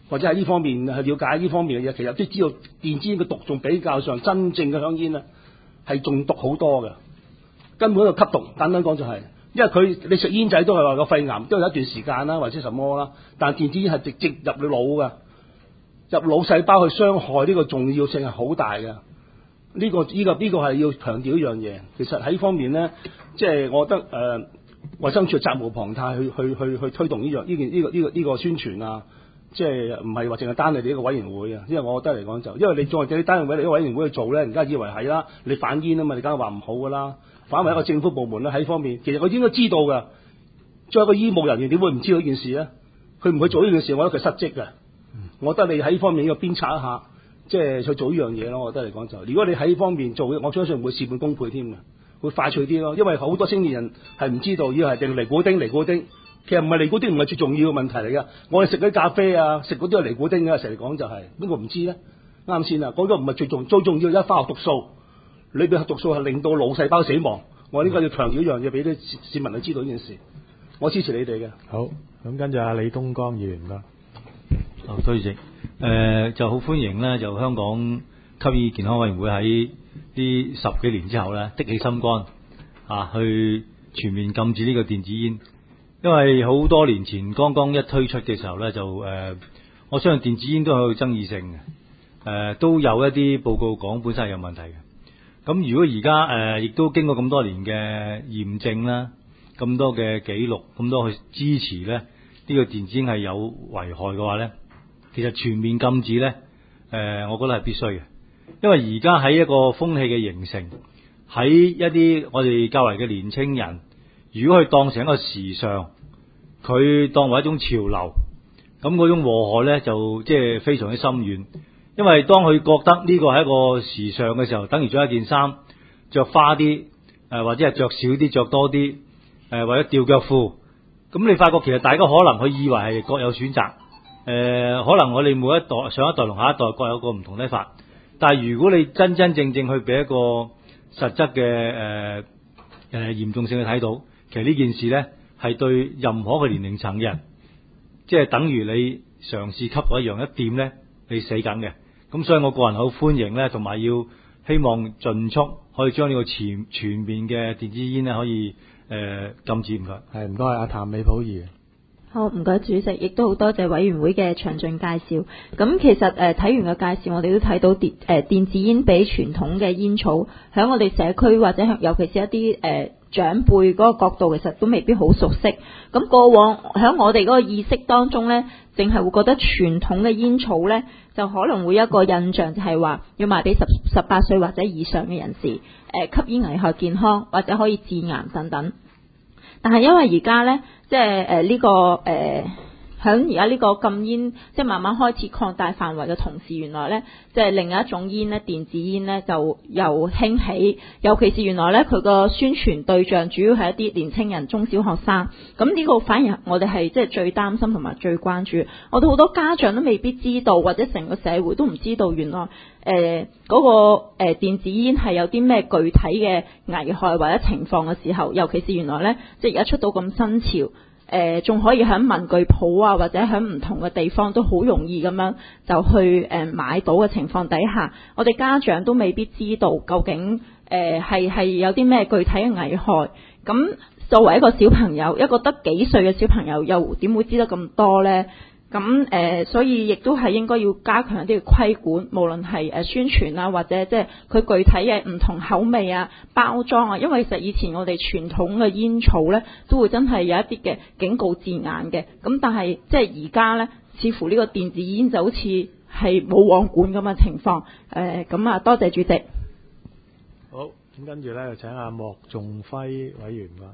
或者喺呢方面去了解呢方面嘅嘢，其實都知道電子煙嘅毒仲比較上真正嘅香煙咧係仲毒好多嘅，根本個吸毒簡單講就係、是，因為佢你食煙仔都係話個肺癌都有一段時間啦，或者什麼啦，但電子煙係直接入你腦嘅，入腦細胞去傷害呢個重要性係好大嘅。呢、這個呢、這個呢、這個係要強調一樣嘢。其實喺呢方面咧，即、就、係、是、我覺得誒，衛、呃、生署責無旁貸去去去去推動呢樣呢件呢個呢、這個呢、這個宣傳啊。即係唔係話淨係單你哋呢個委員會啊？因為我覺得嚟講就，因為你再你單位你個委員會去做咧，人家以為係啦，你反煙啊嘛，你梗係話唔好噶啦。反為一個政府部門咧喺方面，其實佢應該知道㗎。作為一個醫務人員，點會唔知道呢件事咧？佢唔去做呢件事，我覺得佢失職嘅。我覺得你喺呢方面要鞭策一下，即係去做呢樣嘢咯。我覺得嚟講就，如果你喺呢方面做，我相信會事半功倍添嘅，會快脆啲咯。因為好多青年人係唔知道，以為係定尼古丁尼古丁。其實唔係尼古丁，唔係最重要嘅問題嚟㗎。我哋食嗰啲咖啡啊，食嗰啲係尼古丁㗎。成日講就係邊個唔知咧？啱先啊，嗰個唔係最重最重要，一化學毒素裏邊嘅毒素係令到腦細胞死亡。我呢個要強調一樣嘢俾啲市民去知道呢件事。我支持你哋嘅。 好，咁跟住阿李東江議員啦。 哦，多謝。誒、呃、就好歡迎咧，就香港吸煙健康委員會喺呢十幾年之後咧，的起心肝啊，去全面禁止呢個電子煙。因為好多年前剛剛一推出嘅時候咧，就誒、呃，我相信電子煙都有爭議性嘅，誒、呃，都有一啲報告講本身係有問題嘅。咁如果而家誒，亦都經過咁多年嘅驗證啦，咁多嘅記錄，咁多去支持咧，呢、這個電子煙係有危害嘅話咧，其實全面禁止咧，誒、呃，我覺得係必須嘅。因為而家喺一個風氣嘅形成，喺一啲我哋較為嘅年青人。如果佢當成一個時尚，佢當為一種潮流，咁嗰種禍害咧就即係非常之深遠。因為當佢覺得呢個係一個時尚嘅時候，等於着一件衫，着花啲，誒或者係着少啲，着多啲，誒或者吊腳褲，咁你發覺其實大家可能佢以為係各有選擇，誒、呃、可能我哋每一代上一代同下一代各有個唔同睇法，但係如果你真真正正去俾一個實質嘅誒誒嚴重性去睇到。其實呢件事咧係對任何嘅年齡層嘅人，即係等於你嘗試吸嗰一樣一掂咧，你死緊嘅。咁所以我個人好歡迎咧，同埋要希望盡速可以將呢個全全面嘅電子煙咧可以誒、呃、禁止唔該。 係唔該，阿譚美普議員。 好，唔該主席，亦都好多謝委員會嘅詳盡介紹。咁其實誒睇、呃、完個介紹，我哋都睇到電誒、呃、電子煙比傳統嘅煙草喺我哋社區或者尤其是一啲誒。呃長輩嗰個角度其實都未必好熟悉，咁過往喺我哋嗰個意識當中呢，淨係會覺得傳統嘅煙草呢，就可能會有一個印象就係話要賣俾十十八歲或者以上嘅人士，誒、呃、吸煙危害健康或者可以致癌等等。但係因為而家呢，即係誒呢個誒。呃響而家呢個禁煙，即係慢慢開始擴大範圍嘅同時，原來呢，即係另一種煙呢，電子煙呢就又興起。尤其是原來呢，佢個宣傳對象主要係一啲年青人、中小學生。咁呢個反而我哋係即係最擔心同埋最關注。我哋好多家長都未必知道，或者成個社會都唔知道，原來誒嗰、呃嗰個誒、呃、電子煙係有啲咩具體嘅危害或者情況嘅時候，尤其是原來呢，即係而家出到咁新潮。誒仲、呃、可以喺文具鋪啊，或者喺唔同嘅地方都好容易咁樣就去誒、呃、買到嘅情況底下，我哋家長都未必知道究竟誒係係有啲咩具體嘅危害。咁作為一個小朋友，一個得幾歲嘅小朋友，又點會知得咁多呢？咁誒、呃，所以亦都係應該要加強一啲嘅規管，無論係誒宣傳啊，或者即係佢具體嘅唔同口味啊、包裝啊。因為其實以前我哋傳統嘅煙草咧，都會真係有一啲嘅警告字眼嘅。咁但係即係而家咧，似乎呢個電子煙就好似係冇網管咁嘅情況。誒、呃，咁啊，多謝主席。 好，咁跟住咧就請阿莫仲輝委員啦。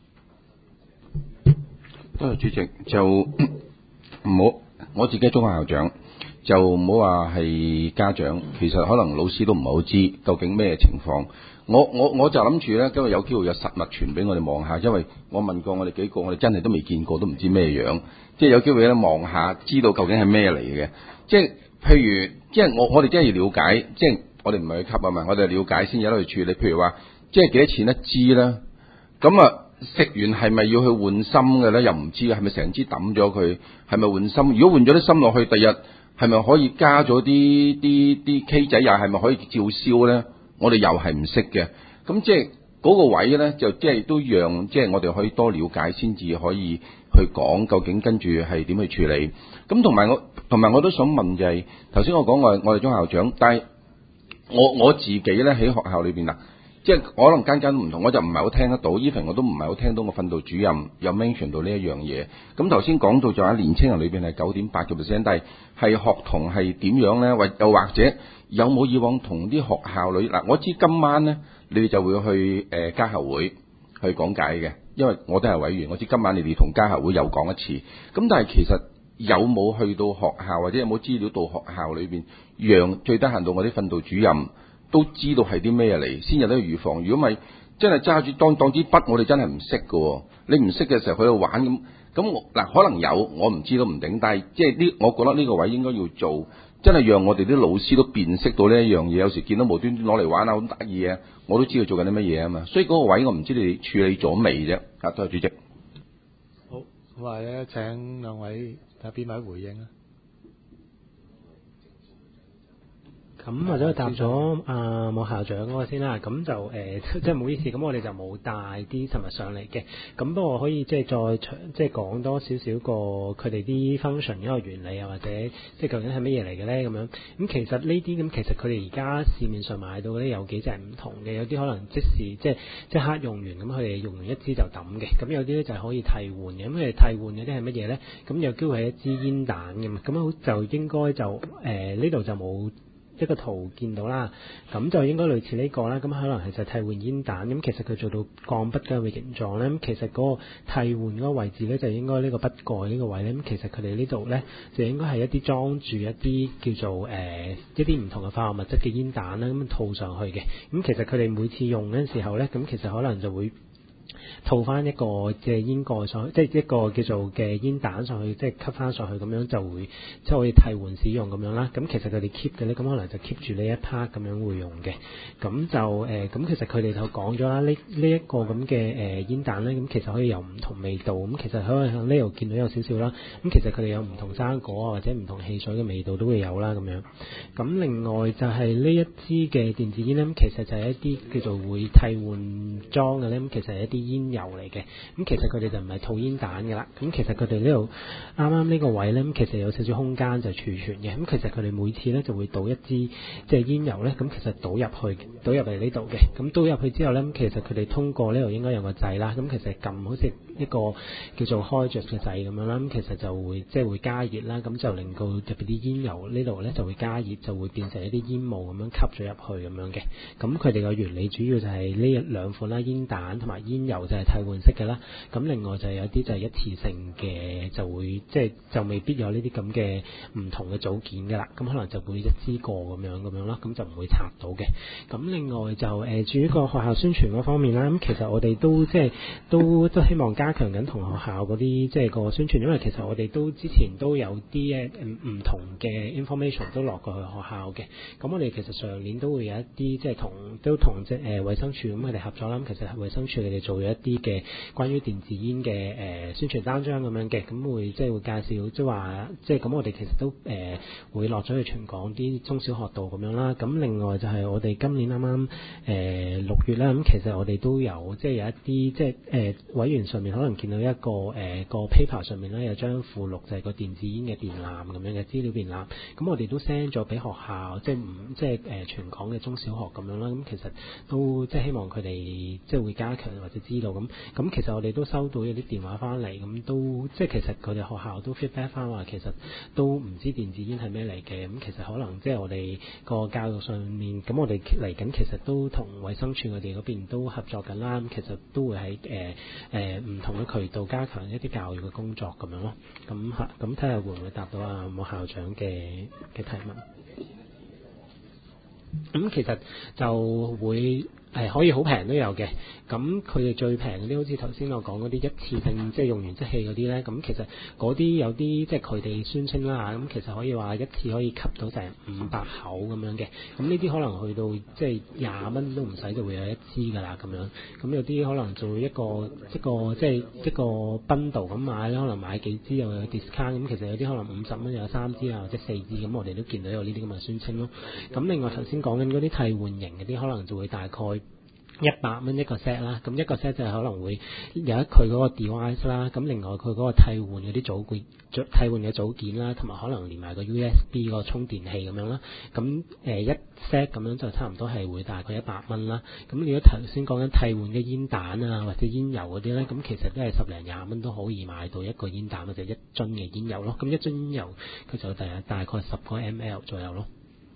多謝主席，就。唔好，我自己中學校長，就唔好話係家長，其實可能老師都唔係好知究竟咩情況。我我我就諗住咧，今日有機會有實物傳俾我哋望下，因為我問過我哋幾個，我哋真係都未見過，都唔知咩樣。即係有機會咧望下，知道究竟係咩嚟嘅。即係譬如，即係我我哋真係要了解，即係我哋唔係去吸啊嘛，我哋了解先有得去處理。譬如話，即係幾多錢一支啦？咁啊， 食完係咪要去換芯嘅咧？又唔知係咪成支抌咗佢？係咪換芯？如果換咗啲芯落去，第日係咪可以加咗啲啲啲 K 仔？又係咪可以照燒咧？我哋又係唔識嘅。咁即係嗰個位咧，就即係都讓即係我哋可以多了解，先至可以去講究竟跟住係點去處理。咁同埋我同埋我都想問就係頭先我講我我哋中校長，但係我我自己咧喺學校裏邊啦。即係可能間間唔同，我就唔係好聽得到 even 我都唔係好聽到我訓導主任有 mention 到呢一樣嘢。咁頭先講到就喺年青人裏邊係九點八個 percent， 但係係學童係點樣咧？或又或者有冇以往同啲學校裏嗱？我知今晚咧你哋就會去誒家校會去講解嘅，因為我都係委員，我知今晚你哋同家校會又講一次。咁但係其實有冇去到學校或者有冇資料到學校裏邊，讓最低限度我啲訓導主任都知道係啲咩嚟，先有得預防。如果咪真係揸住當當支筆，我哋真係唔識㗎。你唔識嘅時候，佢喺度玩咁，咁我嗱可能有，我唔知都唔定。但係即係呢，我覺得呢個位應該要做，真係讓我哋啲老師都辨識到呢一樣嘢。有時見到無端端攞嚟玩啊，好得意啊，我都知道做緊啲乜嘢啊嘛。所以嗰個位我唔知你哋處理咗未啫。啊，多謝主席。 好，咁啊咧請兩位睇下邊位回應啊。 咁或者答咗啊冇校長嗰個先啦，咁就誒、呃、即係唔好意思，咁我哋就冇帶啲實物上嚟嘅，咁不過可以即係再即係講多少少個佢哋啲 function 嗰個原理啊，或者即係究竟係乜嘢嚟嘅咧咁樣。咁其實呢啲咁其實佢哋而家市面上買到嗰啲有幾隻唔同嘅，有啲可能即時即係即刻用完，咁佢哋用完一支就抌嘅，咁有啲咧就係可以替換嘅，咁佢哋替換嗰啲係乜嘢咧？咁有機會係一支煙彈嘅嘛，咁好就應該就誒呢度就冇一個圖見到啦，咁就應該類似呢個啦，咁可能係就替換煙彈，咁其實佢做到鋼筆嘅形狀咧，咁其實嗰個替換嗰個位置咧就應該呢個筆蓋呢個位咧，咁其實佢哋呢度咧就應該係一啲裝住一啲叫做誒、呃、一啲唔同嘅化學物質嘅煙彈啦，咁套上去嘅，咁其實佢哋每次用嗰陣時候咧，咁其實可能就會套翻一個嘅煙蓋上去，即係一個叫做嘅煙彈上去，即係吸翻上去，咁樣就會即係可以替換使用咁樣啦。咁其實佢哋 keep 嘅咧，咁可能就 keep 住呢一 part 咁樣會用嘅。咁就誒，咁、呃、其實佢哋就講咗啦，呢呢一個咁嘅誒煙彈咧，咁其實可以有唔同味道。咁其實可以喺呢度見到有少少啦。咁其實佢哋有唔同生果啊，或者唔同汽水嘅味道都會有啦咁樣。咁另外就係呢一支嘅電子煙咧，咁其實就係一啲叫做會替換裝嘅咧，咁其實係一啲煙油嚟嘅，咁其實佢哋就唔係套煙彈嘅啦。咁其實佢哋呢度啱啱呢個位咧，咁其實有少少空間就儲存嘅。咁其實佢哋每次咧就會倒一支即係煙油咧，咁其實倒入去，倒入嚟呢度嘅。咁倒入去之後咧，咁其實佢哋通過呢度應該有個掣啦。咁其實撳好似一個叫做開着嘅掣咁樣啦。咁其實就會即係會加熱啦。咁就令到入邊啲煙油呢度咧就會加熱，就會變成一啲煙霧咁樣吸咗入去咁樣嘅。咁佢哋個原理主要就係呢一兩款啦，煙彈同埋煙油就係替換式嘅啦。咁另外就係有啲就係一次性嘅，就會即係就未必有呢啲咁嘅唔同嘅組件㗎啦。咁可能就會一支過咁樣咁樣啦，咁就唔會拆到嘅。咁另外就誒至於個學校宣傳嗰方面啦，咁其實我哋都即係都都希望加強緊同學校嗰啲即係個宣傳，因為其實我哋都之前都有啲誒唔同嘅 information 都落過去學校嘅。咁我哋其實上年都會有一啲即係同都同即係誒衛生署咁佢哋合作啦。咁其實衛生署佢哋做咗一啲嘅關於電子煙嘅誒、呃、宣傳單張咁樣嘅，咁會即係會介紹即係話即係咁我哋其實都誒、呃、會落咗去全港啲中小學度咁樣啦。咁另外就係我哋今年啱啱誒六月啦，咁其實我哋都有即係有一啲即係誒、呃、委員上面可能見到一個誒、呃、個 paper 上面咧有張附錄就係個電子煙嘅電纜咁樣嘅資料電纜，咁我哋都 send 咗俾學校，即係唔即係誒、呃、全港嘅中小學咁樣啦。咁其實都即係希望佢哋即係會加強或者知道咁。咁其實我哋都收到有啲電話翻嚟，咁都即係其實佢哋學校都 feedback 翻話，其實都唔知電子煙係咩嚟嘅。咁其實可能即係我哋個教育上面，咁我哋嚟緊其實都同衛生署佢哋嗰邊都合作緊啦。咁其實都會喺誒誒唔同嘅渠道加強一啲教育嘅工作咁樣咯。咁嚇咁睇下會唔會答到啊冇校長嘅嘅提問？咁其實就會誒可以好平都有嘅，咁佢哋最平嗰啲好似頭先我講嗰啲一次性即係用完即棄嗰啲咧，咁其實嗰啲有啲即係佢哋宣稱啦嚇，咁其實可以話一次可以吸到成五百口咁樣嘅，咁呢啲可能去到即係廿蚊都唔使就會有一支㗎啦咁樣，咁有啲可能做一個一個即係一個 bundle 咁買啦，可能買幾支又有 discount，咁其實有啲可能五十蚊有三支啊或者四支，咁我哋都見到有呢啲咁嘅宣稱咯。咁另外頭先講緊嗰啲替換型嗰啲，可能就會大概一百蚊一個 set 啦，咁一個 set 就係可能會有一佢嗰個 device 啦，咁另外佢嗰個替換嗰啲組件、替換嘅組件啦，同埋可能連埋個 U S B 個充電器咁樣啦，咁誒一 set 咁樣就差唔多係會大概一百蚊啦。咁如果頭先講緊替換嘅煙彈啊或者煙油嗰啲咧，咁其實都係十零廿蚊都可以買到一個煙彈或者一樽嘅煙油咯。咁一樽煙油佢就大大概十個 ml 左右咯。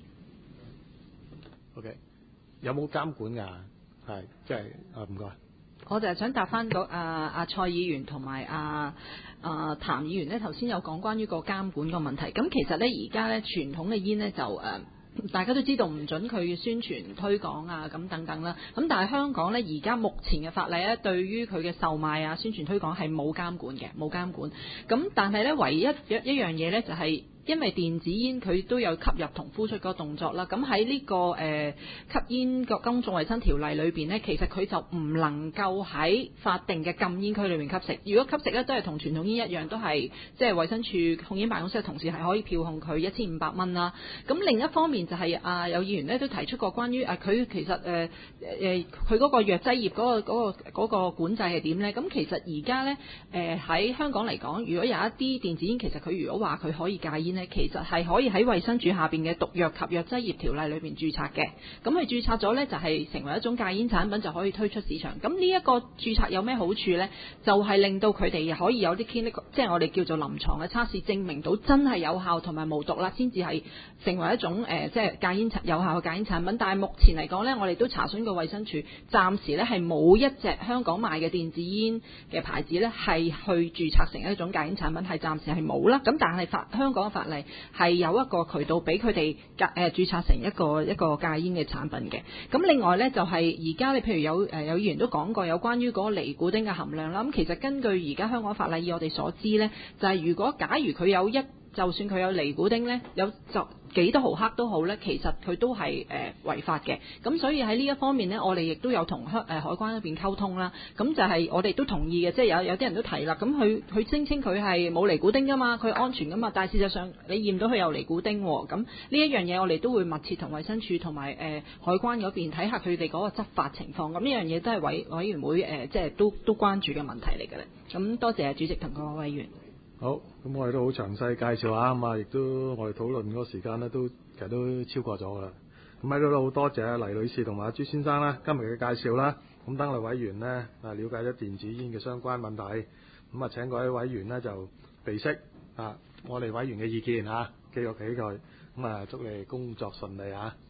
OK， 有冇監管㗎？係，即係啊，唔該。 我就係想答翻個阿阿蔡議員同埋阿阿譚議員咧，頭先有講關於個監管個問題。咁其實咧，而家咧傳統嘅煙咧就誒、呃，大家都知道唔準佢宣傳推廣啊，咁等等啦。咁但係香港咧，而家目前嘅法例咧，對於佢嘅售賣啊、宣傳推廣係冇監管嘅，冇監管。咁但係咧，唯一一一樣嘢咧就係、是。因為電子煙佢都有吸入同呼出個動作啦，咁喺呢個誒、呃、吸煙個公眾衞生條例裏邊呢，其實佢就唔能夠喺法定嘅禁煙區裏面吸食。如果吸食咧，都係同傳統煙一樣，都係即係衛生署控煙辦公室嘅同事係可以票控佢一千五百蚊啦。咁另一方面就係、是、啊有議員呢都提出過關於啊佢其實誒誒佢嗰個藥劑業嗰、那個嗰、那個那個、管制係點呢？咁其實而家呢，誒喺香港嚟講，如果有一啲電子煙，其實佢如果話佢可以戒煙，其實係可以喺衛生署下邊嘅毒藥及藥劑業條例裏邊註冊嘅，咁佢註冊咗呢，就係成為一種戒煙產品，就可以推出市場。咁呢一個註冊有咩好處呢？就係、是、令到佢哋可以有啲 clinical，即係我哋叫做臨床嘅測試，證明到真係有效同埋無毒啦，先至係成為一種誒、呃、即係戒煙有效嘅戒煙產品。但係目前嚟講呢，我哋都查詢過衛生署，暫時呢係冇一隻香港賣嘅電子煙嘅牌子呢係去註冊成一種戒煙產品，係暫時係冇啦。咁但係法香港嘅法例係有一個渠道俾佢哋戒誒註冊成一個一個戒煙嘅產品嘅。咁另外呢，就係而家你譬如有誒有議員都講過有關於嗰個尼古丁嘅含量啦。咁其實根據而家香港法例以我哋所知呢，就係、是、如果假如佢有一就算佢有尼古丁呢，有就幾多毫克都好呢，其實佢都係誒、呃、違法嘅。咁所以喺呢一方面呢，我哋亦都有同香誒海關嗰邊溝通啦。咁就係我哋都同意嘅，即係有有啲人都提啦。咁佢佢聲稱佢係冇尼古丁噶嘛，佢安全噶嘛，但係事實上你驗到佢有尼古丁喎。咁呢一樣嘢我哋都會密切同衛生署同埋誒海關嗰邊睇下佢哋嗰個執法情況。咁呢樣嘢都係委委員會誒、呃、即係都都關注嘅問題嚟嘅咧。咁多謝主席同各位委員。 好，咁我哋都好詳細介紹下，咁啊，亦都我哋討論嗰個時間咧，都其實都超過咗噶啦。咁喺度都好多謝黎女士同埋阿朱先生啦，今日嘅介紹啦。咁等我哋委員呢，啊，了解咗電子煙嘅相關問題，咁啊請各位委員呢，就備悉啊，我哋委員嘅意見嚇，記錄起佢。咁啊，祝你工作順利嚇。